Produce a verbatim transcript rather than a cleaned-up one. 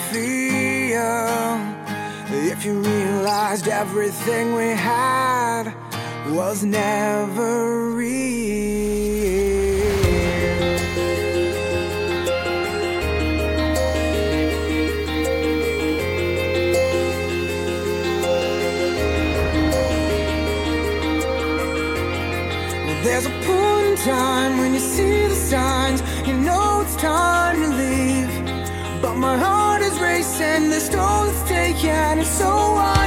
feel if you realized everything we had was never real? There's a point in time when you see the signs, you know it's time to leave. But my heart is racing, the stone's taken, and so I